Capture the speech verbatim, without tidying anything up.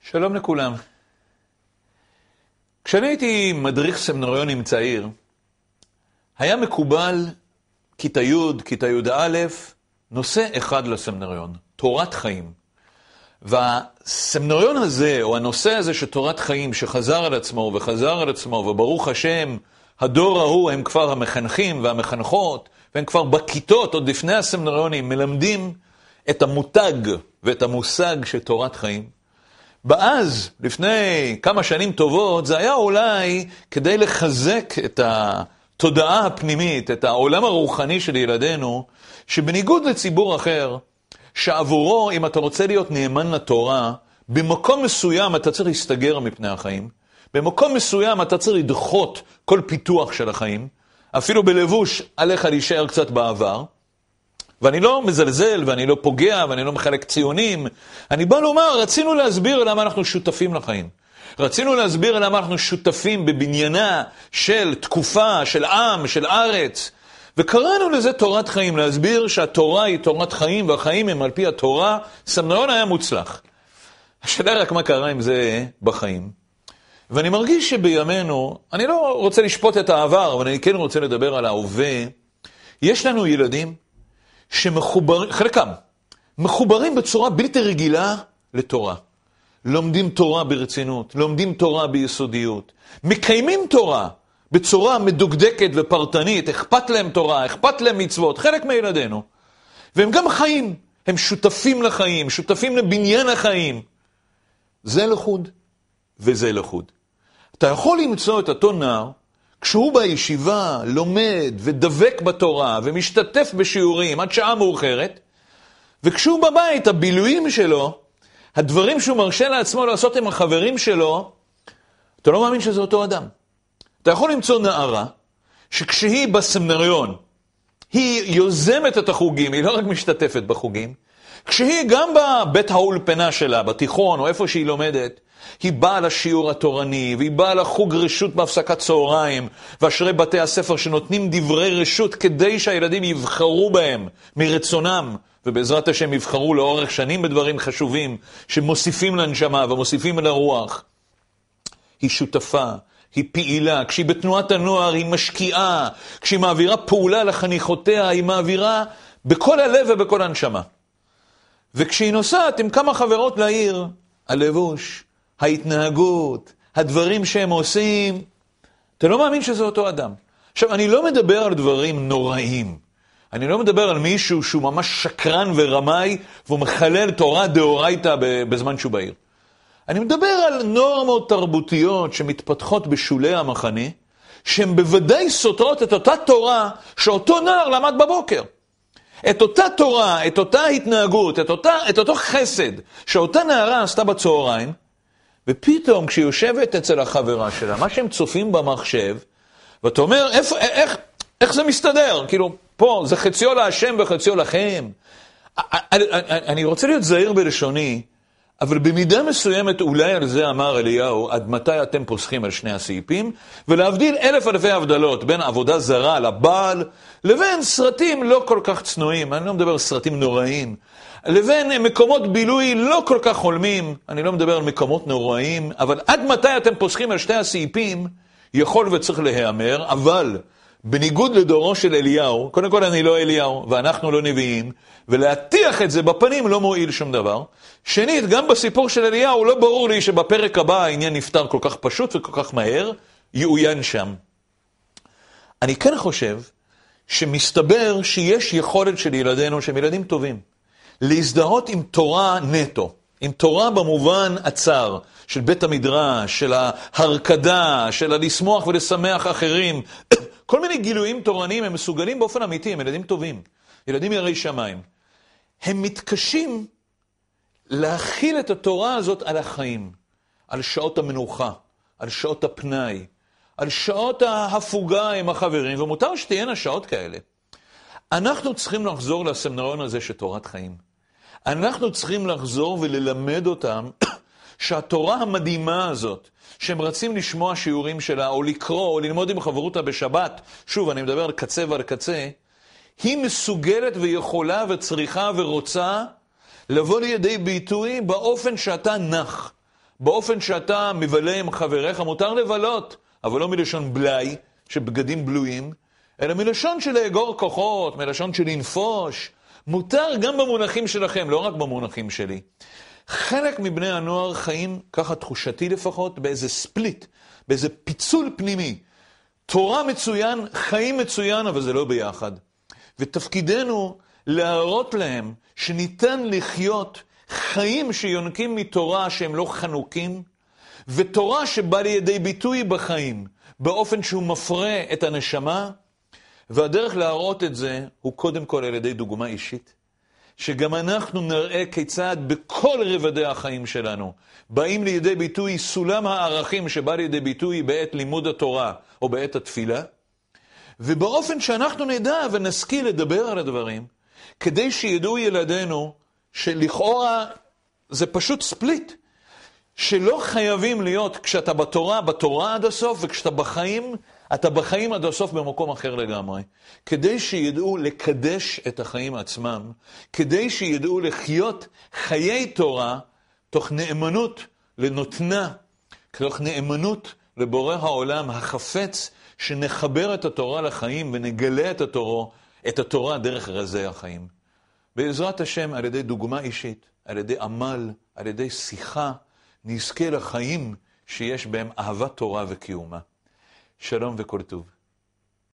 שלום לכולם. כשאני הייתי מדריך סמינריונים צעיר, היה מקובל כיתה י', כיתה י"א, נושא אחד לסמינריון, תורת חיים. והסמינריון הזה, או הנושא הזה של תורת חיים, שחזר על עצמו וחזר על עצמו, וברוך השם, הדור ההוא הם כבר המחנכים והמחנכות, והם כבר בכיתות, עוד לפני הסמינריונים, מלמדים את המותג ואת המושג של תורת חיים. באז, לפני כמה שנים טובות, זה היה אולי כדי לחזק את התודעה הפנימית, את העולם הרוחני של ילדינו, שבניגוד לציבור אחר, שעבורו, אם אתה רוצה להיות נאמן לתורה, במקום מסוים אתה צריך להסתגר מפני החיים, במקום מסוים אתה צריך לדחות כל פיתוח של החיים, אפילו בלבוש עליך להישאר קצת בעבר, ואני לא מזלזל, ואני לא פוגע, ואני לא מחלק ציונים. אני בא לומר, רצינו להסביר למה אנחנו שותפים לחיים. רצינו להסביר למה אנחנו שותפים בבניינה של תקופה, של עם, של ארץ. וקראנו לזה תורת חיים, להסביר שהתורה היא תורת חיים, והחיים הם על פי התורה. סמינריון היה מוצלח. השאלה רק מה קרה עם זה בחיים. ואני מרגיש שבימינו, אני לא רוצה לשפוט את העבר, אבל אני כן רוצה לדבר על ההווה. יש לנו ילדים, שמחוברים, חלקם, מחוברים בצורה בלתי רגילה לתורה. לומדים תורה ברצינות, לומדים תורה ביסודיות, מקיימים תורה בצורה מדוקדקת ופרטנית, אכפת להם תורה, אכפת להם מצוות, חלק מילדינו. והם גם חיים, הם שותפים לחיים, שותפים לבניין החיים. זה לחוד וזה לחוד. אתה יכול למצוא את אותו נער, כשהוא בישיבה לומד ודבק בתורה ומשתתף בשיעורים עד שעה מאוחרת, וכשהוא בבית, הבילויים שלו, הדברים שהוא מרשה לעצמו לעשות עם החברים שלו, אתה לא מאמין שזה אותו אדם. אתה יכול למצוא נערה, שכשהיא בסמינריון, היא יוזמת את החוגים, היא לא רק משתתפת בחוגים, כשהיא גם בבית האולפנה שלה, בתיכון או איפה שהיא לומדת, היא באה לשיעור התורני, והיא באה לחוג רשות בהפסקת צהריים, ואשרי בתי הספר שנותנים דברי רשות כדי שהילדים יבחרו בהם מרצונם, ובעזרת השם יבחרו לאורך שנים בדברים חשובים, שמוסיפים לנשמה ומוסיפים לרוח. היא שותפה, היא פעילה, כשהיא בתנועת הנוער היא משקיעה, כשהיא מעבירה פעולה לחניכותיה, היא מעבירה בכל הלב ובכל הנשמה. וכשהיא נוסעת עם כמה חברות לעיר, הלבוש, ההתנהגות, הדברים שהם עושים, אתה לא מאמין שזה אותו אדם. עכשיו, אני לא מדבר על דברים נוראים. אני לא מדבר על מישהו שהוא ממש שקרן ורמאי, והוא מחלל תורה דאורייתא בזמן שהוא בעיר. אני מדבר על נורמות תרבותיות שמתפתחות בשולי המחנה, שהן בוודאי סותרות את אותה תורה שאותו נער למד בבוקר. את אותה תורה, את אותה התנהגות, את, אותה, את אותו חסד שאותה נערה עשתה בצהריים, ופתאום כשהיא יושבת אצל החברה שלה, מה שהם צופים במחשב, ואתה אומר, איפה, איך, איך זה מסתדר? כאילו, פה זה חציו להשם וחציו לכם. אני, אני רוצה להיות זהיר בלשוני, אבל במידה מסוימת אולי על זה אמר אליהו, עד מתי אתם פוסחים על שני הסעיפים, ולהבדיל אלף אלפי הבדלות בין עבודה זרה לבעל, לבין סרטים לא כל כך צנועים, אני לא מדבר על סרטים נוראים, לבין מקומות בילוי לא כל כך חולמים, אני לא מדבר על מקומות נוראים, אבל עד מתי אתם פוסחים על שני הסעיפים, יכול וצריך להיאמר, אבל בניגוד לדורו של אליהו, קודם כל אני לא אליהו, ואנחנו לא נביאים, ולהטיח את זה בפנים לא מועיל שום דבר. שנית, גם בסיפור של אליהו, לא ברור לי שבפרק הבא העניין נפתר כל כך פשוט וכל כך מהר, יעוין שם. אני כן חושב שמסתבר שיש יכולת של ילדינו, שהם ילדים טובים, להזדהות עם תורה נטו, עם תורה במובן הצר, של בית המדרש, של ההרקדה, של הלשמוח ולשמח אחרים, כל מיני גילויים תורניים הם מסוגלים באופן אמיתי, הם ילדים טובים, ילדים יראי שמיים. הם מתקשים להכיל את התורה הזאת על החיים, על שעות המנוחה, על שעות הפנאי, על שעות ההפוגה עם החברים, ומותר שתהיינה שעות כאלה. אנחנו צריכים לחזור לסמינריון הזה של תורת חיים. אנחנו צריכים לחזור וללמד אותם שהתורה המדהימה הזאת, שהם רצים לשמוע שיעורים שלה, או לקרוא, או ללמוד עם חברותה בשבת, שוב, אני מדבר על קצה ועל קצה, היא מסוגלת ויכולה וצריכה ורוצה לבוא לידי ביטוי באופן שאתה נח, באופן שאתה מבלה עם חבריך, מותר לבלות, אבל לא מלשון בלי, שבגדים בלויים, אלא מלשון של לאגור כוחות, מלשון של לנפוש. מותר גם במונחים שלכם, לא רק במונחים שלי. חלק מבני הנוער חיים, ככה תחושתי לפחות, באיזה ספליט, באיזה פיצול פנימי. תורה מצוין, חיים מצוין, אבל זה לא ביחד. ותפקידנו להראות להם שניתן לחיות חיים שיונקים מתורה שהם לא חנוקים, ותורה שבא לידי ביטוי בחיים, באופן שהוא מפרה את הנשמה, והדרך להראות את זה הוא קודם כל על ידי דוגמה אישית, שגם אנחנו נראה כיצד בכל רבדי החיים שלנו באים לידי ביטוי סולם הערכים שבא לידי ביטוי בעת לימוד התורה או בעת התפילה, ובאופן שאנחנו נדע ונשכיל לדבר על הדברים, כדי שידעו ילדינו שלכאורה זה פשוט ספליט, שלא חייבים להיות כשאתה בתורה, בתורה עד הסוף, וכשאתה בחיים, אתה בחיים עד הסוף במקום אחר לגמרי. כדי שידעו לקדש את החיים עצמם, כדי שידעו לחיות חיי תורה, תוך נאמנות לנותנה, תוך נאמנות לבורא העולם החפץ, שנחבר את התורה לחיים ונגלה את התורה, את התורה דרך רזי החיים. בעזרת השם, על ידי דוגמה אישית, על ידי עמל, על ידי שיחה, נזכה לחיים שיש בהם אהבת תורה וקיומה. שלום וכל טוב.